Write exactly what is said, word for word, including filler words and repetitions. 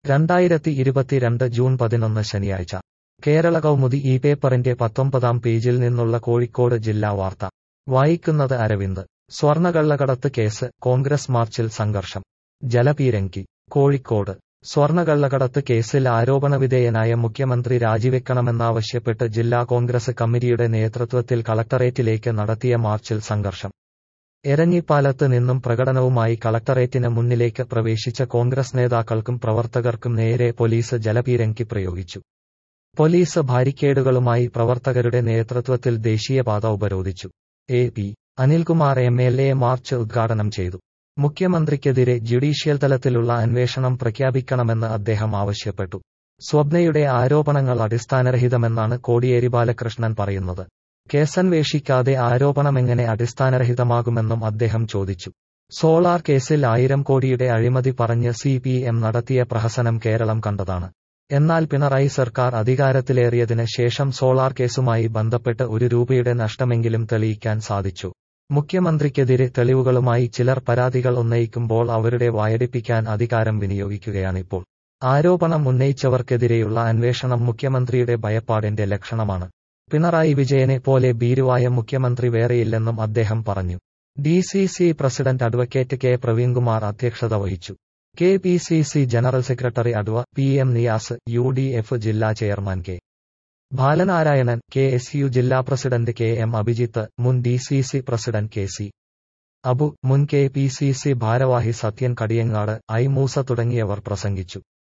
രണ്ടായിരത്തി ഇരുപത്തിരണ്ട് ജൂൺ പതിനൊന്ന് ശനിയാഴ്ച കേരള കൗമുദി ഈ പേപ്പറിന്റെ പത്തൊമ്പതാം പേജിൽ നിന്നുള്ള കോഴിക്കോട് ജില്ലാ വാർത്ത വായിക്കുന്നത് അരവിന്ദ്. സ്വർണ്ണക്കള്ളക്കടത്ത് കേസ്, കോൺഗ്രസ് മാർച്ചിൽ സംഘർഷം. ജലപീരങ്കി. കോഴിക്കോട്. സ്വർണ്ണക്കള്ളക്കടത്ത് കേസിൽ ആരോപണവിധേയനായ മുഖ്യമന്ത്രി രാജിവെക്കണമെന്നാവശ്യപ്പെട്ട് ജില്ലാ കോൺഗ്രസ് കമ്മിറ്റിയുടെ നേതൃത്വത്തിൽ കളക്ടറേറ്റിലേക്ക് നടത്തിയ മാർച്ചിൽ സംഘർഷം. എരഞ്ഞിപ്പാലത്ത് നിന്നും പ്രകടനവുമായി കളക്ടറേറ്റിന് മുന്നിലേക്ക് പ്രവേശിച്ച കോൺഗ്രസ് നേതാക്കൾക്കും പ്രവർത്തകർക്കും നേരെ പോലീസ് ജലപീരങ്കി പ്രയോഗിച്ചു. പോലീസ് ബാരിക്കേഡുകളുമായി പ്രവർത്തകരുടെ നേതൃത്വത്തിൽ ദേശീയപാത ഉപരോധിച്ചു. A P Anilkumar M L A march ഉദ്ഘാടനം ചെയ്തു. മുഖ്യമന്ത്രിക്കെതിരെ ജുഡീഷ്യൽ തലത്തിലുള്ള അന്വേഷണം പ്രഖ്യാപിക്കണമെന്ന് അദ്ദേഹം ആവശ്യപ്പെട്ടു. സ്വപ്നയുടെ ആരോപണങ്ങൾ അടിസ്ഥാനരഹിതമെന്നാണ് കോടിയേരി ബാലകൃഷ്ണൻ പറയുന്നത്. കേസന്വേഷിക്കാതെ ആരോപണമെങ്ങനെ അടിസ്ഥാനരഹിതമാകുമെന്നും അദ്ദേഹം ചോദിച്ചു. സോളാർ കേസിൽ ആയിരം കോടിയുടെ അഴിമതി പറഞ്ഞ് സി പി എം നടത്തിയ പ്രഹസനം കേരളം കണ്ടതാണ്. എന്നാൽ പിണറായി സർക്കാർ അധികാരത്തിലേറിയതിന് ശേഷം സോളാർ കേസുമായി ബന്ധപ്പെട്ട് ഒരു രൂപയുടെ നഷ്ടമെങ്കിലും തെളിയിക്കാൻ സാധിച്ചു. മുഖ്യമന്ത്രിക്കെതിരെ തെളിവുകളുമായി ചിലർ പരാതികൾ ഉന്നയിക്കുമ്പോൾ അവരുടെ വായടിപ്പിക്കാൻ അധികാരം വിനിയോഗിക്കുകയാണിപ്പോൾ. ആരോപണം ഉന്നയിച്ചവർക്കെതിരെയുള്ള അന്വേഷണം മുഖ്യമന്ത്രിയുടെ ഭയപ്പാടിന്റെ ലക്ഷണമാണ്. പിണറായി വിജയനെ പോലെ ഭീരുവായ മുഖ്യമന്ത്രി വേറെയില്ലെന്നും അദ്ദേഹം പറഞ്ഞു. D C C president advocate K Praveenkumar അധ്യക്ഷത വഹിച്ചു. K P C C general secretary അഡ്വ. P M Niyas, U D F ജില്ലാ chairman K Balanarayanan, K S U ജില്ലാ പ്രസിഡന്റ് കെ എം അഭിജിത്ത്, മുൻ D C C president K C Abu, മുൻ K P C C ഭാരവാഹി Sathyan Kadiyangad, I Musa തുടങ്ങിയവർ പ്രസംഗിച്ചു.